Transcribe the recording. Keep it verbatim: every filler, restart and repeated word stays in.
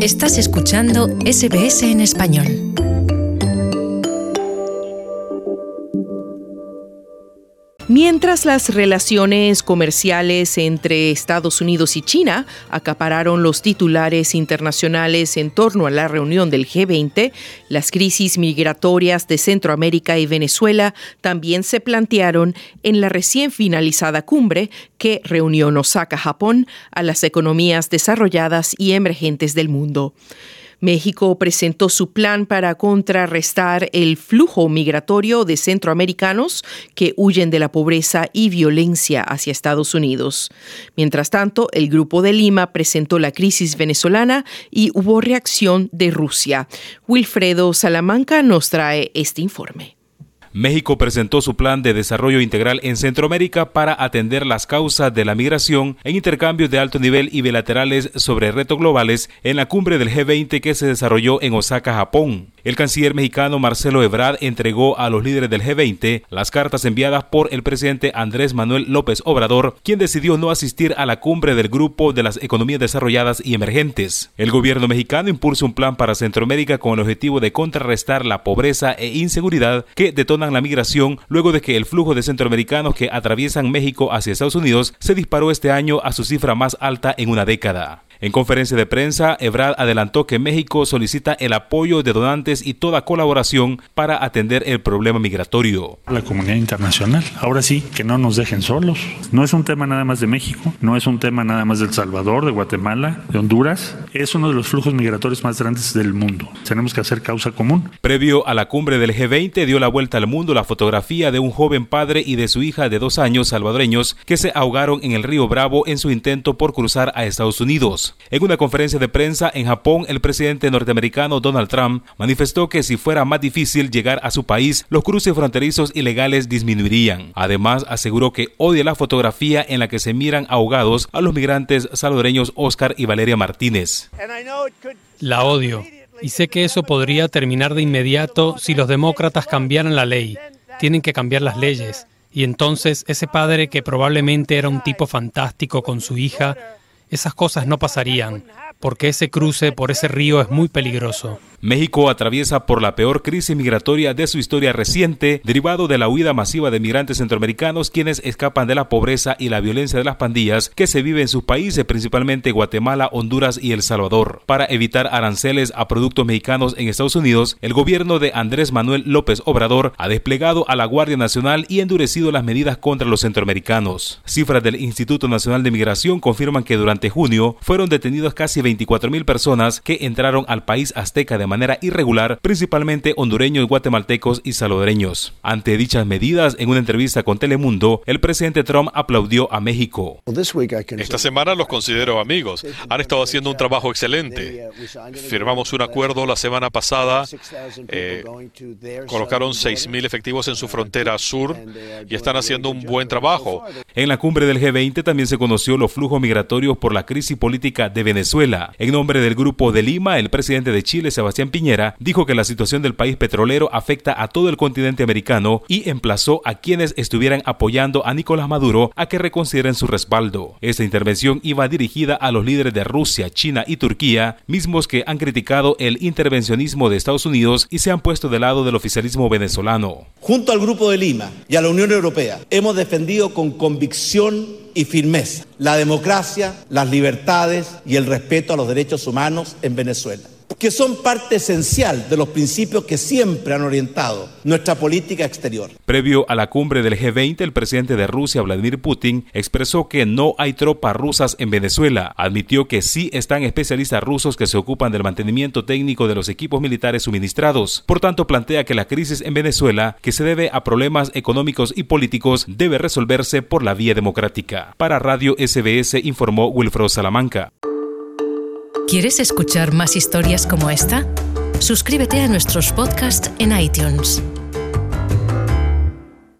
Estás escuchando S B S en español. Mientras las relaciones comerciales entre Estados Unidos y China acapararon los titulares internacionales en torno a la reunión del G veinte, las crisis migratorias de Centroamérica y Venezuela también se plantearon en la recién finalizada cumbre que reunió en Osaka, Japón, a las economías desarrolladas y emergentes del mundo. México presentó su plan para contrarrestar el flujo migratorio de centroamericanos que huyen de la pobreza y violencia hacia Estados Unidos. Mientras tanto, el Grupo de Lima presentó la crisis venezolana y hubo reacción de Rusia. Wilfredo Salamanca nos trae este informe. México presentó su plan de desarrollo integral en Centroamérica para atender las causas de la migración en intercambios de alto nivel y bilaterales sobre retos globales en la cumbre del G veinte que se desarrolló en Osaka, Japón. El canciller mexicano Marcelo Ebrard entregó a los líderes del G veinte las cartas enviadas por el presidente Andrés Manuel López Obrador, quien decidió no asistir a la cumbre del Grupo de las Economías Desarrolladas y Emergentes. El gobierno mexicano impulsa un plan para Centroamérica con el objetivo de contrarrestar la pobreza e inseguridad que detonan la migración luego de que el flujo de centroamericanos que atraviesan México hacia Estados Unidos se disparó este año a su cifra más alta en una década. En conferencia de prensa, Ebrard adelantó que México solicita el apoyo de donantes y toda colaboración para atender el problema migratorio. La comunidad internacional, ahora sí, que no nos dejen solos. No es un tema nada más de México, no es un tema nada más de El Salvador, de Guatemala, de Honduras. Es uno de los flujos migratorios más grandes del mundo. Tenemos que hacer causa común. Previo a la cumbre del G veinte, dio la vuelta al mundo la fotografía de un joven padre y de su hija de dos años salvadoreños que se ahogaron en el río Bravo en su intento por cruzar a Estados Unidos. En una conferencia de prensa en Japón, el presidente norteamericano Donald Trump manifestó que si fuera más difícil llegar a su país, los cruces fronterizos ilegales disminuirían. Además, aseguró que odia la fotografía en la que se miran ahogados a los migrantes salvadoreños Oscar y Valeria Martínez. La odio, y sé que eso podría terminar de inmediato si los demócratas cambiaran la ley. Tienen que cambiar las leyes. Y entonces ese padre que probablemente era un tipo fantástico con su hija, esas cosas no pasarían, porque ese cruce por ese río es muy peligroso. México atraviesa por la peor crisis migratoria de su historia reciente, derivado de la huida masiva de migrantes centroamericanos quienes escapan de la pobreza y la violencia de las pandillas que se vive en sus países, principalmente Guatemala, Honduras y El Salvador. Para evitar aranceles a productos mexicanos en Estados Unidos, el gobierno de Andrés Manuel López Obrador ha desplegado a la Guardia Nacional y endurecido las medidas contra los centroamericanos. Cifras del Instituto Nacional de Migración confirman que durante junio fueron detenidos casi veinticuatro mil personas que entraron al país azteca de manera irregular, principalmente hondureños, guatemaltecos y salvadoreños. Ante dichas medidas, en una entrevista con Telemundo, el presidente Trump aplaudió a México. Esta semana los considero amigos. Han estado haciendo un trabajo excelente. Firmamos un acuerdo la semana pasada. Eh, colocaron seis mil efectivos en su frontera sur y están haciendo un buen trabajo. En la cumbre del G veinte también se conoció los flujos migratorios por la crisis política de Venezuela. En nombre del Grupo de Lima, el presidente de Chile, Sebastián Piñera, dijo que la situación del país petrolero afecta a todo el continente americano y emplazó a quienes estuvieran apoyando a Nicolás Maduro a que reconsideren su respaldo. Esta intervención iba dirigida a los líderes de Rusia, China y Turquía, mismos que han criticado el intervencionismo de Estados Unidos y se han puesto del lado del oficialismo venezolano. Junto al Grupo de Lima y a la Unión Europea, hemos defendido con convicción y firmeza la democracia, las libertades y el respeto a los derechos humanos en Venezuela, que son parte esencial de los principios que siempre han orientado nuestra política exterior. Previo a la cumbre del G veinte, el presidente de Rusia, Vladimir Putin, expresó que no hay tropas rusas en Venezuela. Admitió que sí están especialistas rusos que se ocupan del mantenimiento técnico de los equipos militares suministrados. Por tanto, plantea que la crisis en Venezuela, que se debe a problemas económicos y políticos, debe resolverse por la vía democrática. Para Radio S B S informó Wilfredo Salamanca. ¿Quieres escuchar más historias como esta? Suscríbete a nuestros podcasts en iTunes.